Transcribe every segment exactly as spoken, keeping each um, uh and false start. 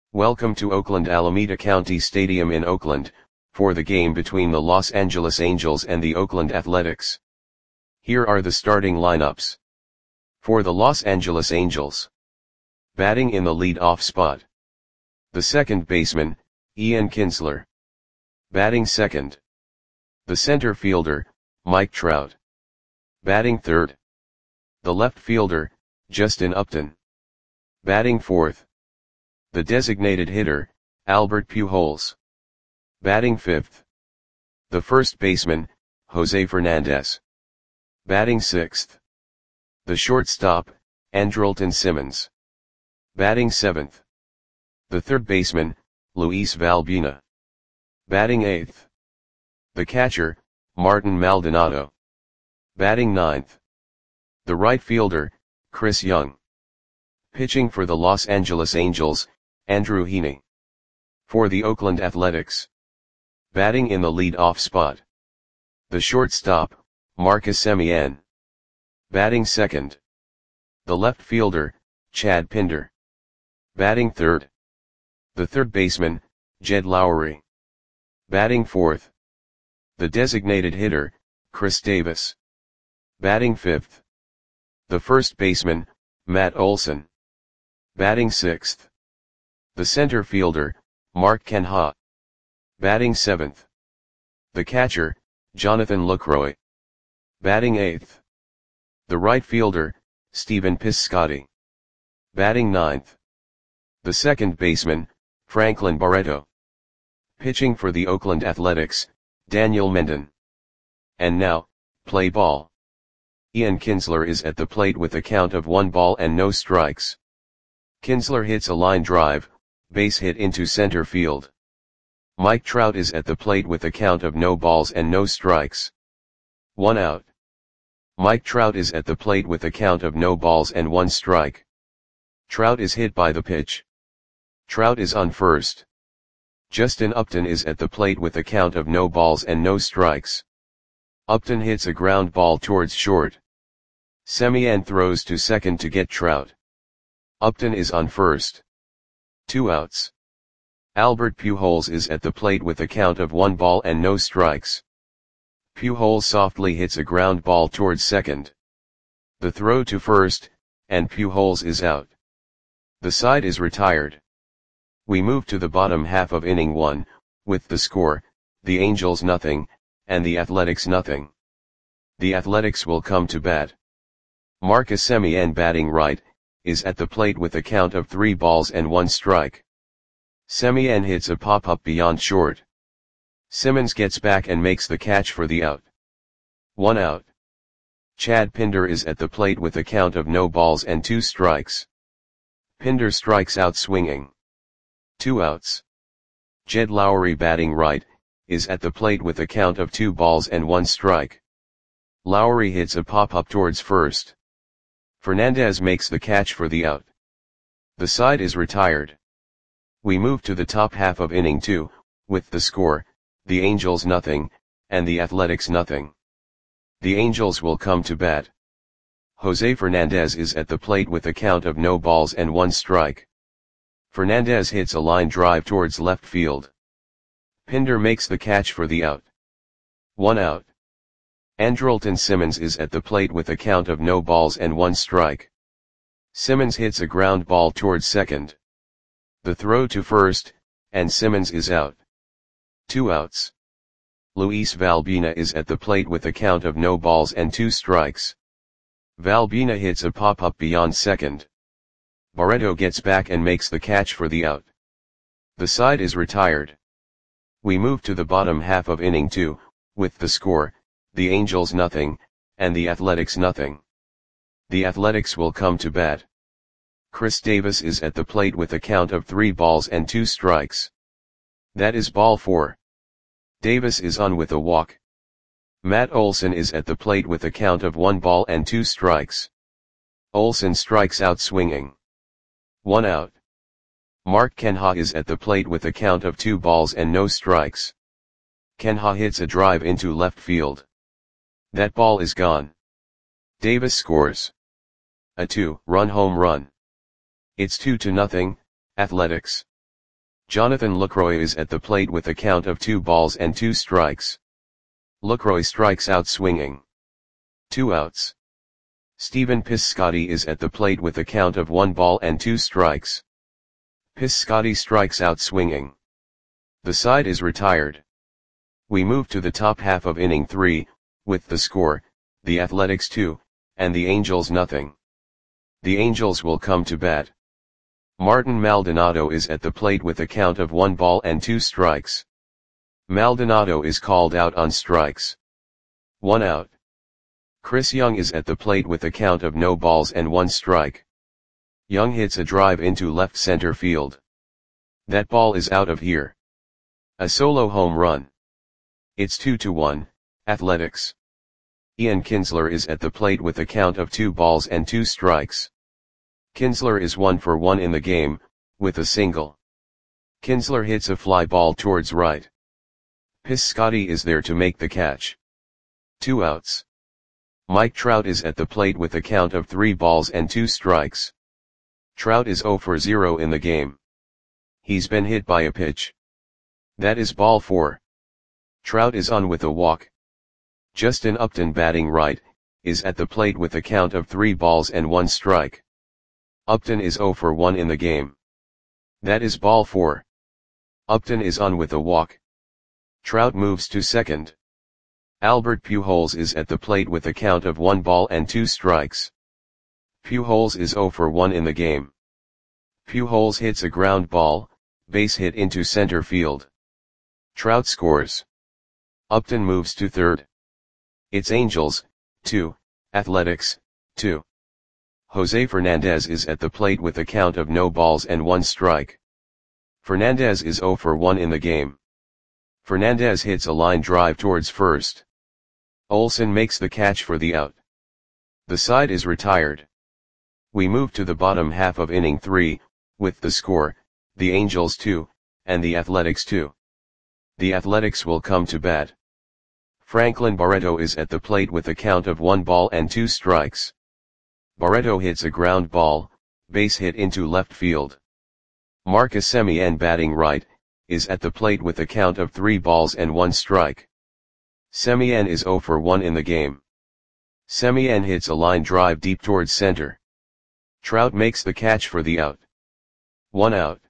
Welcome to Oakland Alameda County Stadium in Oakland, for the game between the Los Angeles Angels and the Oakland Athletics. Here are the starting lineups. For the Los Angeles Angels. Batting in the lead-off spot. The second baseman, Ian Kinsler. Batting second. The center fielder, Mike Trout. Batting third. The left fielder, Justin Upton. Batting fourth. The designated hitter, Albert Pujols. Batting fifth. The first baseman, Jose Fernandez. Batting sixth. The shortstop, Andrelton Simmons. Batting seventh. The third baseman, Luis Valbuena. Batting eighth. The catcher, Martin Maldonado. Batting ninth. The right fielder, Chris Young. Pitching for the Los Angeles Angels, Andrew Heaney. For the Oakland Athletics. Batting in the lead-off spot. The shortstop, Marcus Semien. Batting second. The left fielder, Chad Pinder. Batting third. The third baseman, Jed Lowry. Batting fourth. The designated hitter, Chris Davis. Batting fifth. The first baseman, Matt Olson. Batting sixth. The center fielder, Mark Canha. Batting seventh. The catcher, Jonathan Lucroy. Batting eighth. The right fielder, Stephen Piscotty. Batting ninth. The second baseman, Franklin Barreto. Pitching for the Oakland Athletics, Daniel Mendon. And now, play ball. Ian Kinsler is at the plate with a count of one ball and no strikes. Kinsler hits a line drive, base hit into center field. Mike Trout is at the plate with a count of no balls and no strikes. One out. Mike Trout is at the plate with a count of no balls and one strike. Trout is hit by the pitch. Trout is on first. Justin Upton is at the plate with a count of no balls and no strikes. Upton hits a ground ball towards short. Semien throws to second to get Trout. Upton is on first. Two outs. Albert Pujols is at the plate with a count of one ball and no strikes. Pujols softly hits a ground ball towards second. The throw to first, and Pujols is out. The side is retired. We move to the bottom half of inning one, with the score, the Angels nothing, and the Athletics nothing. The Athletics will come to bat. Marcus Semien, batting right, is at the plate with a count of three balls and one strike. Semien hits a pop-up beyond short. Simmons gets back and makes the catch for the out. One out. Chad Pinder is at the plate with a count of no balls and two strikes. Pinder strikes out swinging. Two outs. Jed Lowry, batting right, is at the plate with a count of two balls and one strike. Lowry hits a pop-up towards first. Fernandez makes the catch for the out. The side is retired. We move to the top half of inning two, with the score, the Angels nothing, and the Athletics nothing. The Angels will come to bat. Jose Fernandez is at the plate with a count of no balls and one strike. Fernandez hits a line drive towards left field. Pinder makes the catch for the out. One out. Andrelton Simmons is at the plate with a count of no balls and one strike. Simmons hits a ground ball towards second. The throw to first, and Simmons is out. Two outs. Luis Valbuena is at the plate with a count of no balls and two strikes. Valbuena hits a pop-up beyond second. Barreto gets back and makes the catch for the out. The side is retired. We move to the bottom half of inning two, with the score, the Angels nothing, and the Athletics nothing. The Athletics will come to bat. Chris Davis is at the plate with a count of three balls and two strikes. That is ball four. Davis is on with a walk. Matt Olson is at the plate with a count of one ball and two strikes. Olson strikes out swinging. One out. Mark Canha is at the plate with a count of two balls and no strikes. Canha hits a drive into left field. That ball is gone. Davis scores a two-run home run. It's two to nothing, Athletics. Jonathan Lucroy is at the plate with a count of two balls and two strikes. Lucroy strikes out swinging. Two outs. Stephen Piscotty is at the plate with a count of one ball and two strikes. Piscotty strikes out swinging. The side is retired. We move to the top half of inning three, with the score, the Athletics two, and the Angels nothing. The Angels will come to bat. Martin Maldonado is at the plate with a count of one ball and two strikes. Maldonado is called out on strikes. One out. Chris Young is at the plate with a count of no balls and one strike. Young hits a drive into left center field. That ball is out of here. A solo home run. It's two to one, Athletics. Ian Kinsler is at the plate with a count of two balls and two strikes. Kinsler is one for one in the game, with a single. Kinsler hits a fly ball towards right. Piscotty is there to make the catch. Two outs. Mike Trout is at the plate with a count of three balls and two strikes. Trout is zero for zero in the game. He's been hit by a pitch. That is ball four. Trout is on with a walk. Justin Upton, batting right, is at the plate with a count of three balls and one strike. Upton is zero for one in the game. That is ball four. Upton is on with a walk. Trout moves to second. Albert Pujols is at the plate with a count of one ball and two strikes. Pujols is zero for one in the game. Pujols hits a ground ball, base hit into center field. Trout scores. Upton moves to third. It's Angels, two, Athletics, two. Jose Fernandez is at the plate with a count of no balls and one strike. Fernandez is zero for one in the game. Fernandez hits a line drive towards first. Olsen makes the catch for the out. The side is retired. We move to the bottom half of inning three, with the score, the Angels two, and the Athletics two. The Athletics will come to bat. Franklin Barreto is at the plate with a count of one ball and two strikes. Barreto hits a ground ball, base hit into left field. Marcus Semien, batting right, is at the plate with a count of three balls and one strike. Semien is zero for one in the game. Semien hits a line drive deep towards center. Trout makes the catch for the out. One out.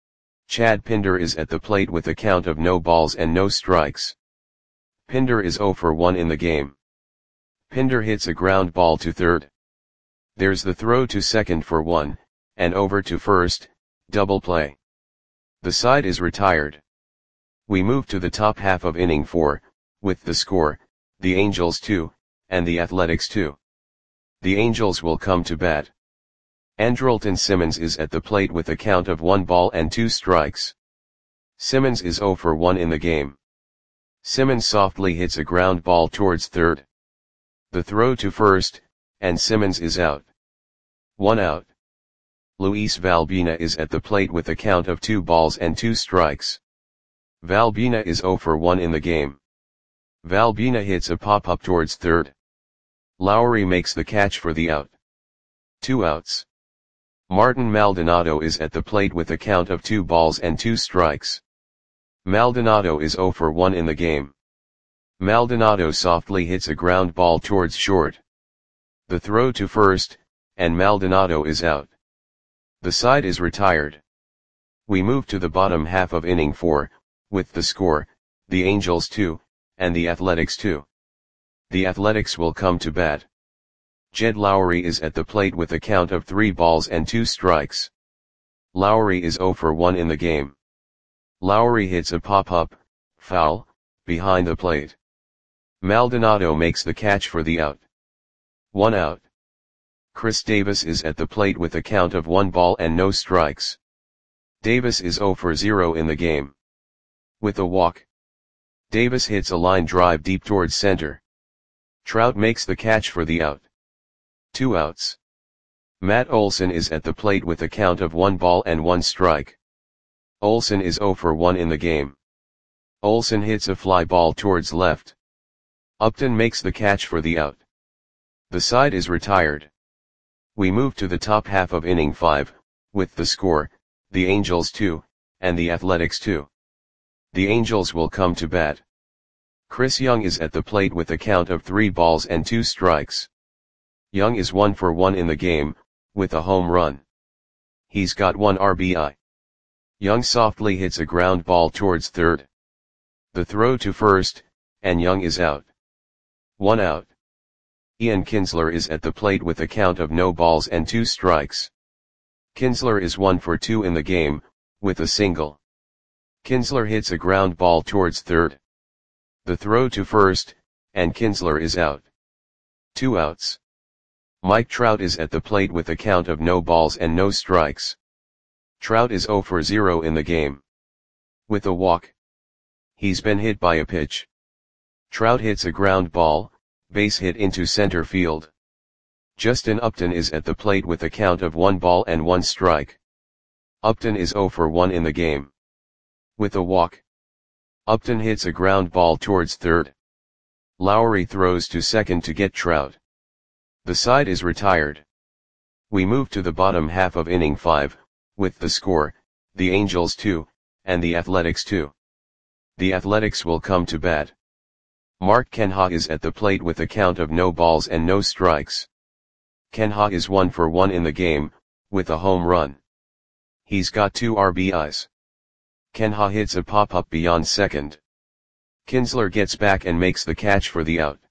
Chad Pinder is at the plate with a count of no balls and no strikes. Pinder is zero for one in the game. Pinder hits a ground ball to third. There's the throw to second for one, and over to first, double play. The side is retired. We move to the top half of inning four, with the score, the Angels two, and the Athletics two. The Angels will come to bat. Andrelton Simmons is at the plate with a count of one ball and two strikes. Simmons is zero for one in the game. Simmons softly hits a ground ball towards third. The throw to first, and Simmons is out. One out. Luis Valbina is at the plate with a count of two balls and two strikes. Valbina is zero for one in the game. Valbina hits a pop-up towards third. Lowry makes the catch for the out. Two outs. Martin Maldonado is at the plate with a count of two balls and two strikes. Maldonado is zero for one in the game. Maldonado softly hits a ground ball towards short. The throw to first, and Maldonado is out. The side is retired. We move to the bottom half of inning four, with the score, the Angels two, and the Athletics two. The Athletics will come to bat. Jed Lowry is at the plate with a count of three balls and two strikes. Lowry is zero for one in the game. Lowry hits a pop-up, foul, behind the plate. Maldonado makes the catch for the out. One out. Chris Davis is at the plate with a count of one ball and no strikes. Davis is zero for zero in the game. With a walk. Davis hits a line drive deep towards center. Trout makes the catch for the out. Two outs. Matt Olson is at the plate with a count of one ball and one strike. Olson is zero for one in the game. Olson hits a fly ball towards left. Upton makes the catch for the out. The side is retired. We move to the top half of inning five, with the score, the Angels two, and the Athletics two. The Angels will come to bat. Chris Young is at the plate with a count of three balls and two strikes. Young is one for one in the game, with a home run. He's got one R B I. Young softly hits a ground ball towards third. The throw to first, and Young is out. One out. Ian Kinsler is at the plate with a count of no balls and two strikes. Kinsler is one for two in the game, with a single. Kinsler hits a ground ball towards third. The throw to first, and Kinsler is out. Two outs. Mike Trout is at the plate with a count of no balls and no strikes. Trout is zero for zero in the game. With a walk. He's been hit by a pitch. Trout hits a ground ball, base hit into center field. Justin Upton is at the plate with a count of one ball and one strike. Upton is zero for one in the game. With a walk. Upton hits a ground ball towards third. Lowry throws to second to get Trout. The side is retired. We move to the bottom half of inning five, with the score, the Angels two, and the Athletics two. The Athletics will come to bat. Mark Canha is at the plate with a count of no balls and no strikes. Canha is one for one in the game, with a home run. He's got two R B Is. Canha hits a pop-up beyond second. Kinsler gets back and makes the catch for the out.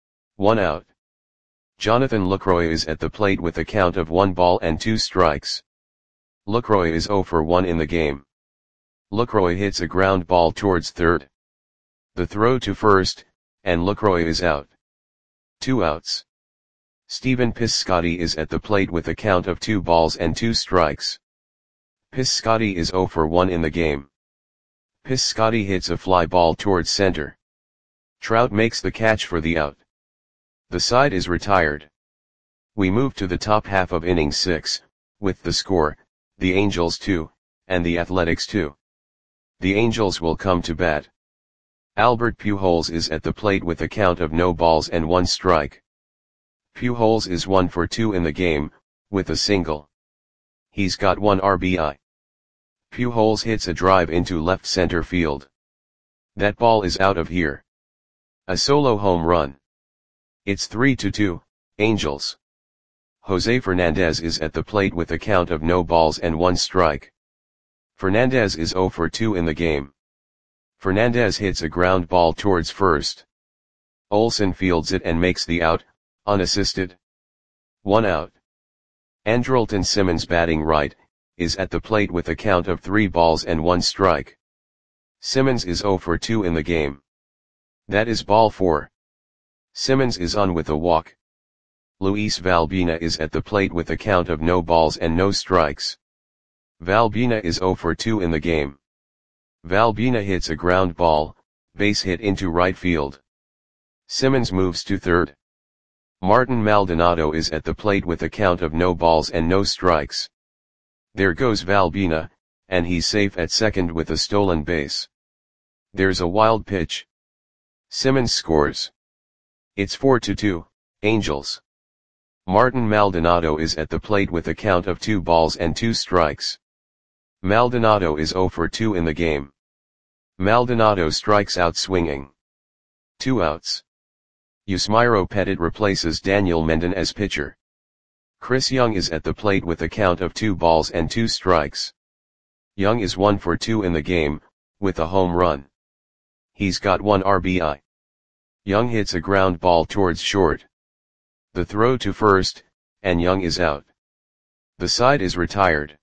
One out. Jonathan Lucroy is at the plate with a count of one ball and two strikes. Lucroy is zero for one in the game. Lucroy hits a ground ball towards third. The throw to first, and Lucroy is out. Two outs. Stephen Piscotty is at the plate with a count of two balls and two strikes. Piscotty is zero for one in the game. Piscotty hits a fly ball towards center. Trout makes the catch for the out. The side is retired. We move to the top half of inning six, with the score, the Angels two, and the Athletics two. The Angels will come to bat. Albert Pujols is at the plate with a count of no balls and one strike. Pujols is one for two in the game, with a single. He's got one R B I. Pujols hits a drive into left center field. That ball is out of here. A solo home run. It's three to two, Angels. Jose Fernandez is at the plate with a count of no balls and one strike. Fernandez is zero for two in the game. Fernandez hits a ground ball towards first. Olsen fields it and makes the out, unassisted. One out. Andrelton Simmons, batting right, is at the plate with a count of three balls and one strike. Simmons is zero for two in the game. That is ball four. Simmons is on with a walk. Luis Valbina is at the plate with a count of no balls and no strikes. Valbina is zero for two in the game. Valbina hits a ground ball, base hit into right field. Simmons moves to third. Martin Maldonado is at the plate with a count of no balls and no strikes. There goes Valbina, and he's safe at second with a stolen base. There's a wild pitch. Simmons scores. It's four to two, Angels. Martin Maldonado is at the plate with a count of two balls and two strikes. Maldonado is zero for two in the game. Maldonado strikes out swinging. Two outs. Yusmeiro Petit replaces Daniel Mendon as pitcher. Chris Young is at the plate with a count of two balls and two strikes. Young is one for two in the game, with a home run. He's got one R B I. Young hits a ground ball towards short. The throw to first, and Young is out. The side is retired.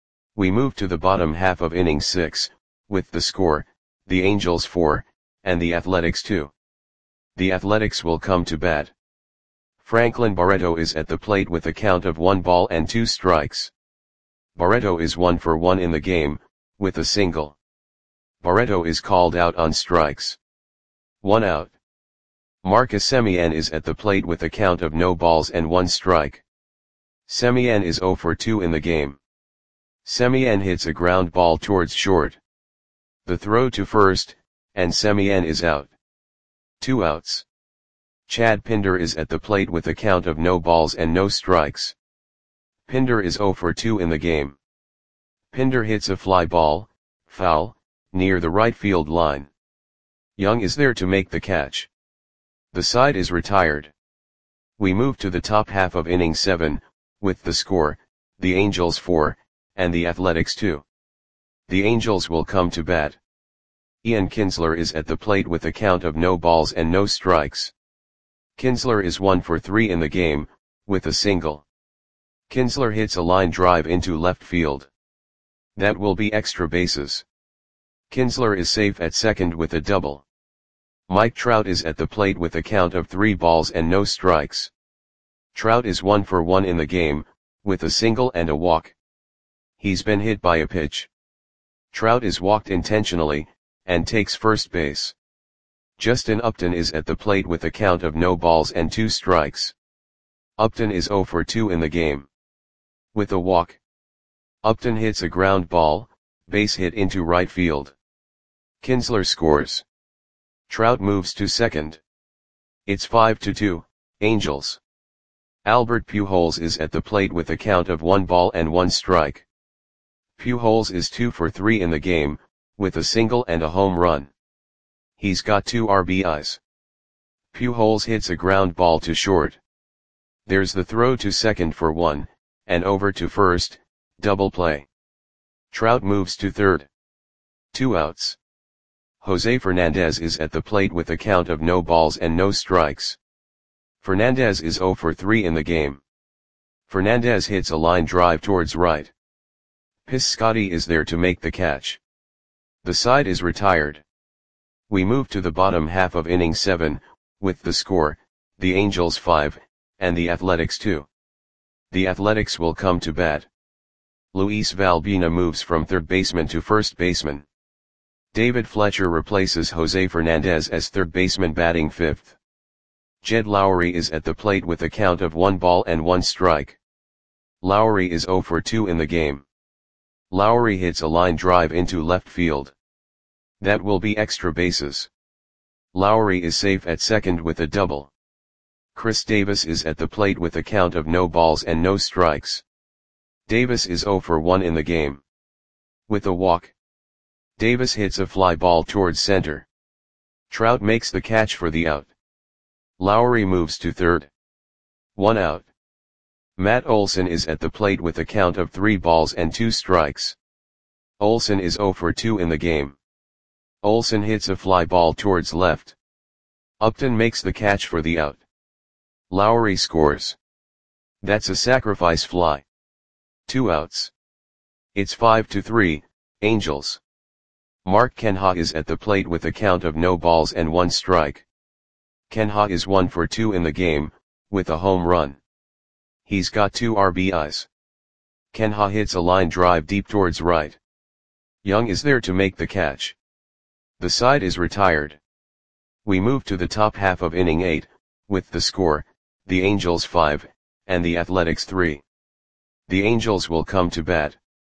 We move to the bottom half of inning six, with the score, the Angels four, and the Athletics two. The Athletics will come to bat. Franklin Barreto is at the plate with a count of one ball and two strikes. Barreto is one for one in the game, with a single. Barreto is called out on strikes. One out. Marcus Semien is at the plate with a count of no balls and one strike. Semien is zero for two in the game. Semien hits a ground ball towards short. The throw to first, and Semien is out. Two outs. Chad Pinder is at the plate with a count of no balls and no strikes. Pinder is zero for two in the game. Pinder hits a fly ball, Foul, near the right field line. Young is there to make the catch. The side is retired. We move to the top half of inning seven, with the score, the Angels four, and the Athletics two. The Angels will come to bat. Ian Kinsler is at the plate with a count of no balls and no strikes. Kinsler is one for three in the game, with a single. Kinsler hits a line drive into left field. That will be extra bases. Kinsler is safe at second with a double. Mike Trout is at the plate with a count of three balls and no strikes. Trout is one for one in the game, with a single and a walk. He's been hit by a pitch. Trout is walked intentionally, and takes first base. Justin Upton is at the plate with a count of no balls and two strikes. Upton is zero for two in the game. With a walk. Upton hits a ground ball, base hit into right field. Kinsler scores. Trout moves to second. It's five to two, Angels. Albert Pujols is at the plate with a count of one ball and one strike. Pujols is two for three in the game, with a single and a home run. He's got two R B Is. Pujols hits a ground ball to short. There's the throw to second for one, and over to first, double play. Trout moves to third. Two outs. Jose Fernandez is at the plate with a count of no balls and no strikes. Fernandez is zero for three in the game. Fernandez hits a line drive towards right. Piscotty is there to make the catch. The side is retired. We move to the bottom half of inning seven, with the score, the Angels five, and the Athletics two. The Athletics will come to bat. Luis Valbuena moves from third baseman to first baseman. David Fletcher replaces Jose Fernandez as third baseman batting fifth. Jed Lowry is at the plate with a count of one ball and one strike. Lowry is zero for two in the game. Lowry hits a line drive into left field. That will be extra bases. Lowry is safe at second with a double. Chris Davis is at the plate with a count of no balls and no strikes. Davis is zero for one in the game. With a walk. Davis hits a fly ball towards center. Trout makes the catch for the out. Lowry moves to third. One out. Matt Olson is at the plate with a count of three balls and two strikes. Olson is zero for two in the game. Olson hits a fly ball towards left. Upton makes the catch for the out. Lowry scores. That's a sacrifice fly. Two outs. It's five to three, Angels. Mark Canha is at the plate with a count of no balls and one strike. Canha is one for two in the game, with a home run. He's got two R B Is. Canha hits a line drive deep towards right. Young is there to make the catch. The side is retired. We move to the top half of inning eight, with the score, the Angels five, and the Athletics three. The Angels will come to bat.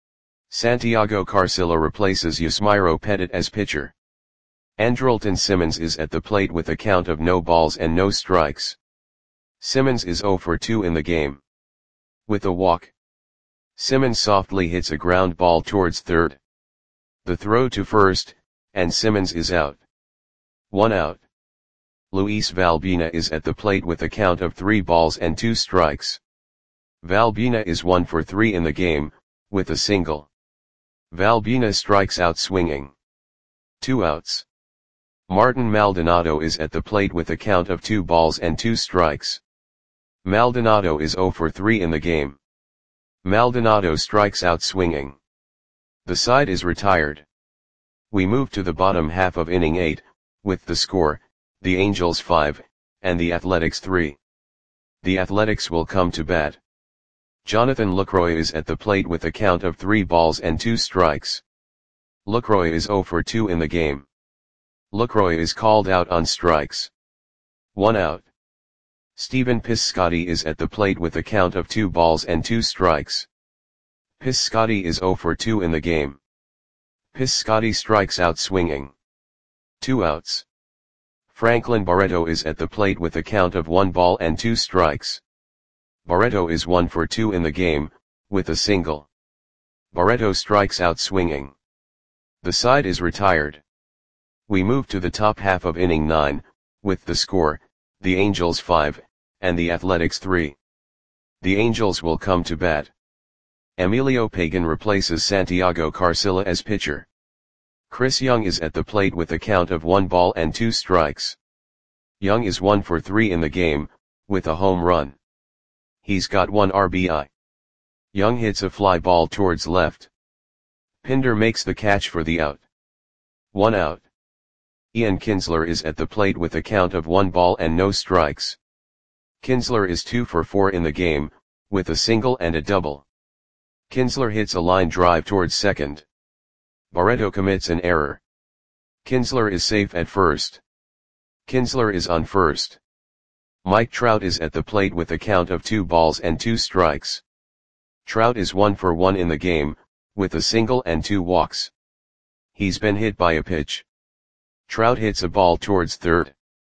Santiago Carcillo replaces Yusmeiro Petit as pitcher. Andrelton Simmons is at the plate with a count of no balls and no strikes. Simmons is zero for two in the game. With a walk. Simmons softly hits a ground ball towards third. The throw to first, and Simmons is out. One out. Luis Valbuena is at the plate with a count of three balls and two strikes. Valbuena is one for three in the game, with a single. Valbuena strikes out swinging. Two outs. Martin Maldonado is at the plate with a count of two balls and two strikes. Maldonado is zero for three in the game. Maldonado strikes out swinging. The side is retired. We move to the bottom half of inning eight, with the score, the Angels five, and the Athletics three. The Athletics will come to bat. Jonathan Lucroy is at the plate with a count of three balls and two strikes. Lucroy is zero for two in the game. Lucroy is called out on strikes. One out. Stephen Piscotty is at the plate with a count of two balls and two strikes. Piscotty is zero for two in the game. Piscotty strikes out swinging. Two outs. Franklin Barreto is at the plate with a count of one ball and two strikes. Barreto is one for two in the game, with a single. Barreto strikes out swinging. The side is retired. We move to the top half of inning nine, with the score, the Angels five, and the Athletics three. The Angels will come to bat. Emilio Pagan replaces Santiago Carcilla as pitcher. Chris Young is at the plate with a count of one ball and two strikes. Young is one for three in the game, with a home run. He's got one R B I. Young hits a fly ball towards left. Pinder makes the catch for the out. One out. Ian Kinsler is at the plate with a count of one ball and no strikes. Kinsler is two for four in the game, with a single and a double. Kinsler hits a line drive towards second. Barreto commits an error. Kinsler is safe at first. Kinsler is on first. Mike Trout is at the plate with a count of two balls and two strikes. Trout is one for one in the game, with a single and two walks. He's been hit by a pitch. Trout hits a ball towards third.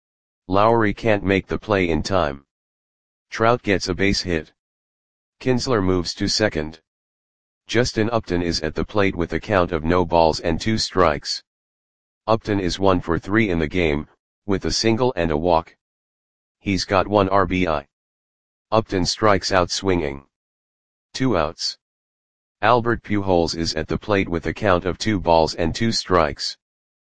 Lowry can't make the play in time. Trout gets a base hit. Kinsler moves to second. Justin Upton is at the plate with a count of no balls and two strikes. Upton is one for three in the game, with a single and a walk. He's got one R B I. Upton strikes out swinging. Two outs. Albert Pujols is at the plate with a count of two balls and two strikes.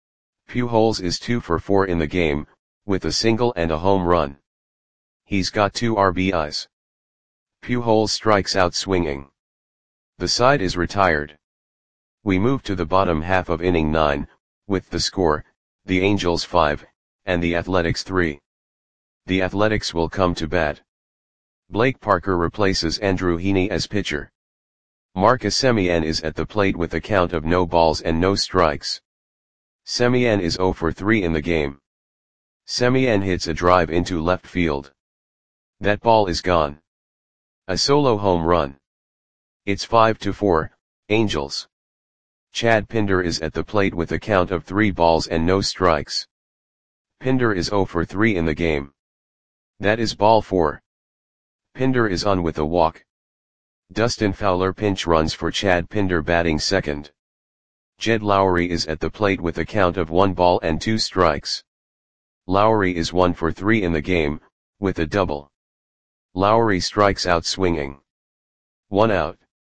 Pujols is two for four in the game, with a single and a home run. He's got two R B Is. Pujols strikes out swinging. The side is retired. We move to the bottom half of inning nine, with the score, the Angels five, and the Athletics three. The Athletics will come to bat. Blake Parker replaces Andrew Heaney as pitcher. Marcus Semien is at the plate with a count of no balls and no strikes. Semien is zero for three in the game. Semien hits a drive into left field. That ball is gone. A solo home run. It's five to four, Angels. Chad Pinder is at the plate with a count of three balls and no strikes. Pinder is zero for three in the game. That is ball four. Pinder is on with a walk. Dustin Fowler pinch runs for Chad Pinder batting second. Jed Lowry is at the plate with a count of one ball and two strikes. Lowry is one for three in the game, with a double. Lowry strikes out swinging. One out.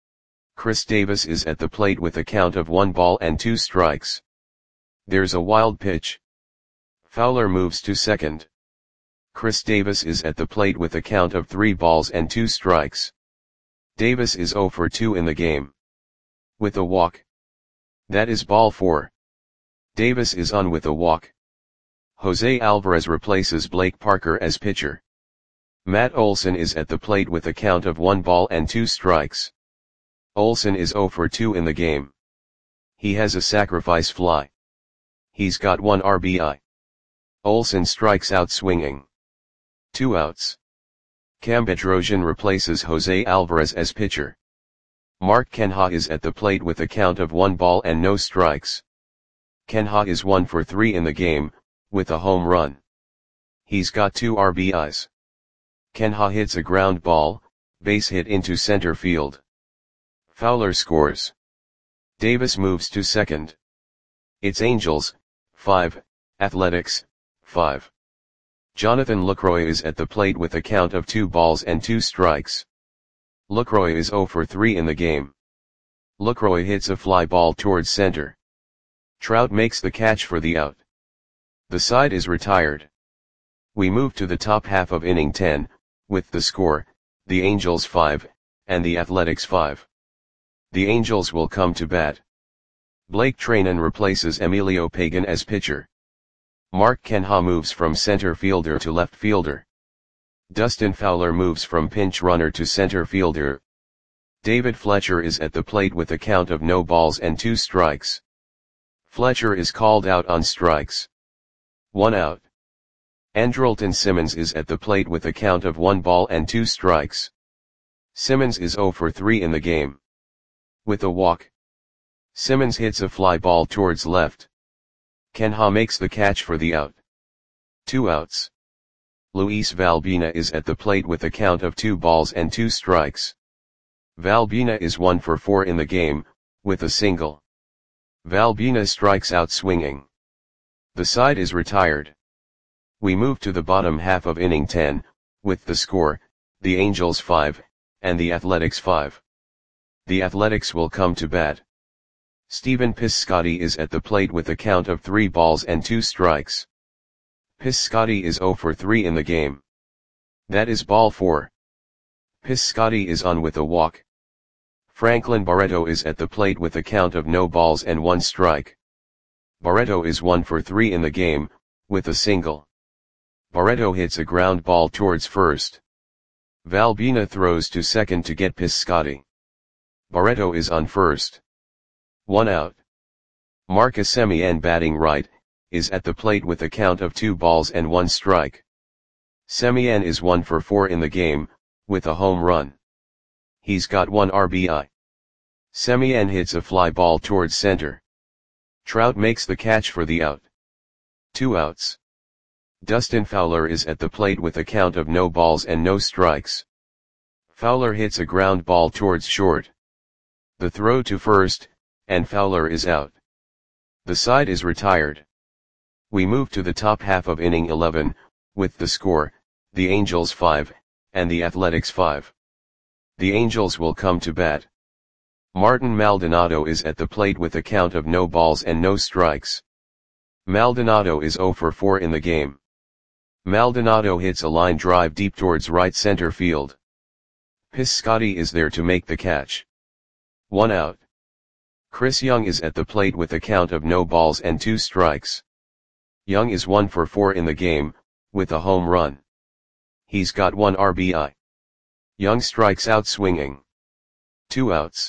Chris Davis is at the plate with a count of one ball and two strikes. There's a wild pitch. Fowler moves to second. Chris Davis is at the plate with a count of three balls and two strikes. Davis is zero for two in the game. With a walk. That is ball four. Davis is on with a walk. Jose Alvarez replaces Blake Parker as pitcher. Matt Olson is at the plate with a count of one ball and two strikes. Olson is zero for two in the game. He has a sacrifice fly. He's got one R B I. Olson strikes out swinging. Two outs. Cam Bedrosian replaces Jose Alvarez as pitcher. Mark Canha is at the plate with a count of one ball and no strikes. Canha is one for three in the game, with a home run. He's got two R B Is. Canha hits a ground ball, base hit into center field. Fowler scores. Davis moves to second. It's Angels, five, Athletics, five. Jonathan Lucroy is at the plate with a count of two balls and two strikes. Lucroy is zero for three in the game. Lucroy hits a fly ball towards center. Trout makes the catch for the out. The side is retired. We move to the top half of inning ten, with the score, the Angels five, and the Athletics five. The Angels will come to bat. Blake Treinen replaces Emilio Pagan as pitcher. Mark Canha moves from center fielder to left fielder. Dustin Fowler moves from pinch runner to center fielder. David Fletcher is at the plate with a count of no balls and two strikes. Fletcher is called out on strikes. One out. Andrelton Simmons is at the plate with a count of one ball and two strikes. Simmons is zero for three in the game. With a walk. Simmons hits a fly ball towards left. Canha makes the catch for the out. Two outs. Luis Valbina is at the plate with a count of two balls and two strikes. Valbina is one for four in the game, with a single. Valbuena strikes out swinging. The side is retired. We move to the bottom half of inning ten, with the score, the Angels five, and the Athletics five. The Athletics will come to bat. Stephen Piscotty is at the plate with a count of three balls and two strikes. Piscotty is oh for three in the game. That is ball four. Piscotty is on with a walk. Franklin Barreto is at the plate with a count of no balls and one strike. Barreto is one for three in the game, with a single. Barreto hits a ground ball towards first. Valbuena throws to second to get Piscotty. Barreto is on first. One out. Marcus Semien, batting right, is at the plate with a count of two balls and one strike. Semien is one for four in the game, with a home run. He's got one R B I. Semien hits a fly ball towards center. Trout makes the catch for the out. Two outs. Dustin Fowler is at the plate with a count of no balls and no strikes. Fowler hits a ground ball towards short. The throw to first, and Fowler is out. The side is retired. We move to the top half of inning eleven, with the score, the Angels five, and the Athletics five. The Angels will come to bat. Martin Maldonado is at the plate with a count of no balls and no strikes. Maldonado is oh for four in the game. Maldonado hits a line drive deep towards right center field. Piscotty is there to make the catch. One out. Chris Young is at the plate with a count of no balls and two strikes. Young is one for four in the game, with a home run. He's got one R B I. Young strikes out swinging. Two outs.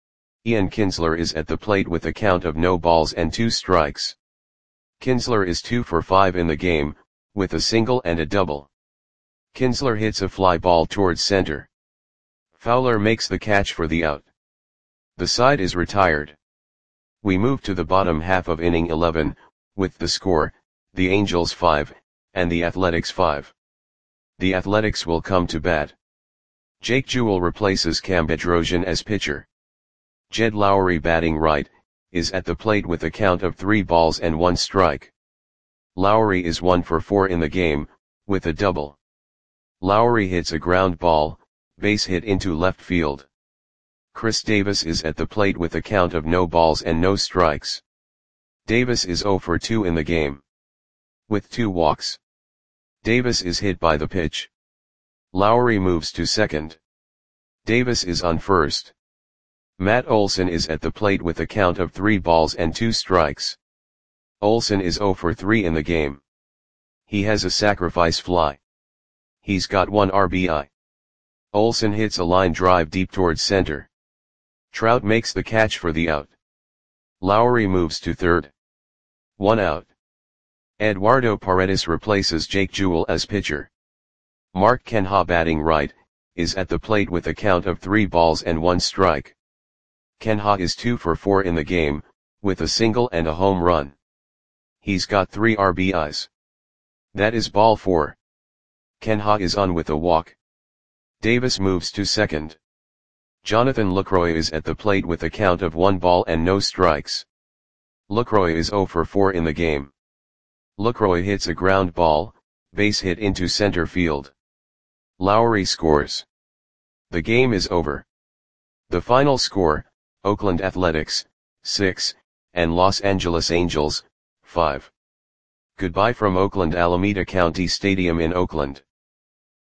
Ian Kinsler is at the plate with a count of no balls and two strikes. Kinsler is two for five in the game, with a single and a double. Kinsler hits a fly ball towards center. Fowler makes the catch for the out. The side is retired. We move to the bottom half of inning eleven, with the score, the Angels five, and the Athletics five. The Athletics will come to bat. Jake Jewell replaces Cam Bedrosian as pitcher. Jed Lowry, batting right, is at the plate with a count of three balls and one strike. Lowry is one for four in the game, with a double. Lowry hits a ground ball, base hit into left field. Chris Davis is at the plate with a count of no balls and no strikes. Davis is oh for two in the game. With two walks. Davis is hit by the pitch. Lowry moves to second. Davis is on first. Matt Olson is at the plate with a count of three balls and two strikes. Olson is oh for three in the game. He has a sacrifice fly. He's got one R B I. Olson hits a line drive deep towards center. Trout makes the catch for the out. Lowry moves to third. One out. Eduardo Paredes replaces Jake Jewell as pitcher. Mark Kenha, batting right, is at the plate with a count of three balls and one strike. Kenha is two for four in the game, with a single and a home run. He's got three R B Is. That is ball four. Kenha is on with a walk. Davis moves to second. Jonathan Lucroy is at the plate with a count of one ball and no strikes. Lucroy is oh for four in the game. Lucroy hits a ground ball, base hit into center field. Lowry scores. The game is over. The final score, Oakland Athletics, six, and Los Angeles Angels, five. Goodbye from Oakland Alameda County Stadium in Oakland.